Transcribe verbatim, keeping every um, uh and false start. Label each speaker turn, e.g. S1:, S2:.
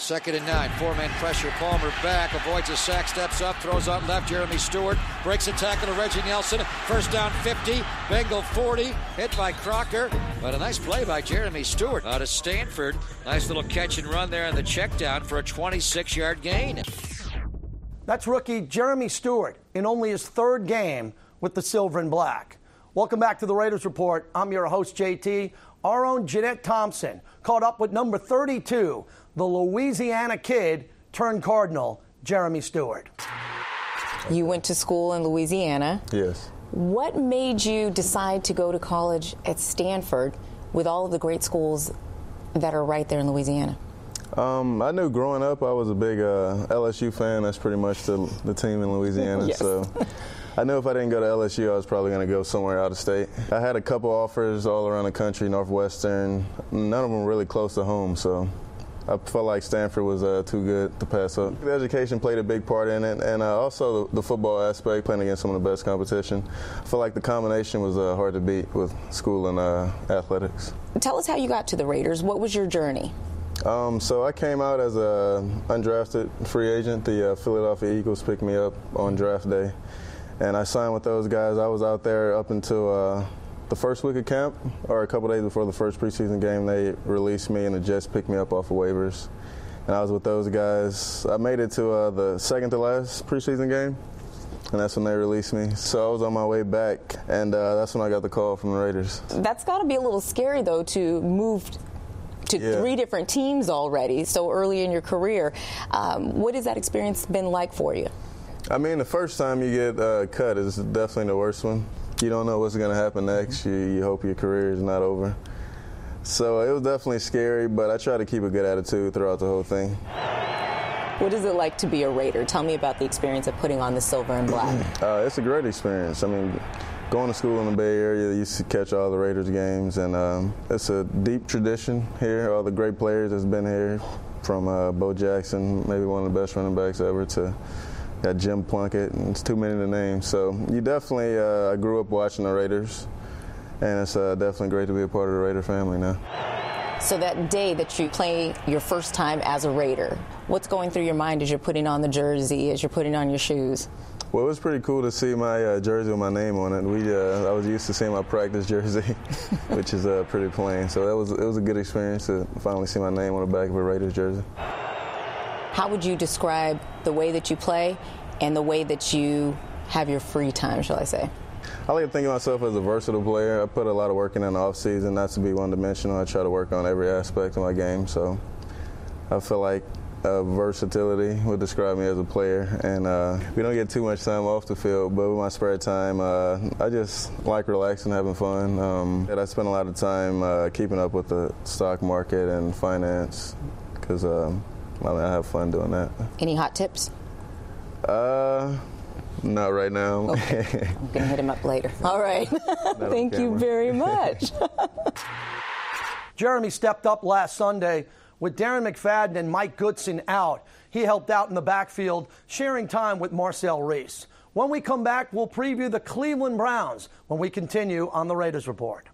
S1: Second and nine. Four-man pressure. Palmer back. Avoids a sack. Steps up. Throws out left. Jeremy Stewart breaks a tackle to Reggie Nelson. First down fifty. Bengal forty. Hit by Crocker. But a nice play by Jeremy Stewart out of Stanford. Nice little catch and run there on the check down for a twenty-six yard gain.
S2: That's rookie Jeremy Stewart in only his third game with the Silver and Black. Welcome back to the Raiders Report. I'm your host, J T. Our own Jeanette Thompson caught up with number thirty-two, the Louisiana kid turned Cardinal, Jeremy Stewart.
S3: You went to school in Louisiana.
S4: Yes.
S3: What made you decide to go to college at Stanford with all of the great schools that are right there in Louisiana?
S4: Um, I knew growing up I was a big uh, L S U fan. That's pretty much the, the team in Louisiana.
S3: Yes.
S4: So I knew if I didn't go to L S U, I was probably going to go somewhere out of state. I had a couple offers all around the country, Northwestern. None of them really close to home, so I felt like Stanford was uh, too good to pass up. The education played a big part in it, and uh, also the, the football aspect, playing against some of the best competition. I feel like the combination was uh, hard to beat with school and uh, athletics.
S3: Tell us how you got to the Raiders. What was your journey?
S4: Um, so I came out as a undrafted free agent. The uh, Philadelphia Eagles picked me up on draft day, and I signed with those guys. I was out there up until uh, the first week of camp, or a couple days before the first preseason game. They released me, and the Jets picked me up off of waivers, and I was with those guys. I made it to uh, the second to last preseason game, and that's when they released me. So I was on my way back, and uh, that's when I got the call from the Raiders.
S3: That's got to be a little scary, though, to move to
S4: Yeah.
S3: three different teams already so early in your career. Um, what has that experience been like for you?
S4: I mean, the first time you get uh, cut is definitely the worst one. You don't know what's going to happen next. You, you hope your career is not over. So it was definitely scary, but I try to keep a good attitude throughout the whole thing.
S3: What is it like to be a Raider? Tell me about the experience of putting on the silver and black.
S4: Uh, it's a great experience. I mean, going to school in the Bay Area, you used to catch all the Raiders games, and um, it's a deep tradition here. All the great players that's been here, from uh, Bo Jackson, maybe one of the best running backs ever, to got Jim Plunkett, and it's too many to name. So you definitely, uh, I grew up watching the Raiders, and it's uh, definitely great to be a part of the Raider family now.
S3: So that day that you play your first time as a Raider, what's going through your mind as you're putting on the jersey, as you're putting on your shoes?
S4: Well, it was pretty cool to see my uh, jersey with my name on it. We, uh, I was used to seeing my practice jersey, which is uh, pretty plain. So that was it was a good experience to finally see my name on the back of a Raiders jersey.
S3: How would you describe the way that you play and the way that you have your free time, shall I say?
S4: I like to think of myself as a versatile player. I put a lot of work in in the offseason, not to be one-dimensional. I try to work on every aspect of my game. So I feel like uh, versatility would describe me as a player. And uh, we don't get too much time off the field, but with my spare time, uh, I just like relaxing, having fun. Um, and I spend a lot of time uh, keeping up with the stock market and finance because um, I, mean, I have fun doing that.
S3: Any hot tips?
S4: Uh, not right now.
S3: Okay. I'm going to hit him up later. All right. Thank you very much.
S2: Jeremy stepped up last Sunday with Darren McFadden and Mike Goodson out. He helped out in the backfield, sharing time with Marcel Reese. When we come back, we'll preview the Cleveland Browns when we continue on the Raiders Report.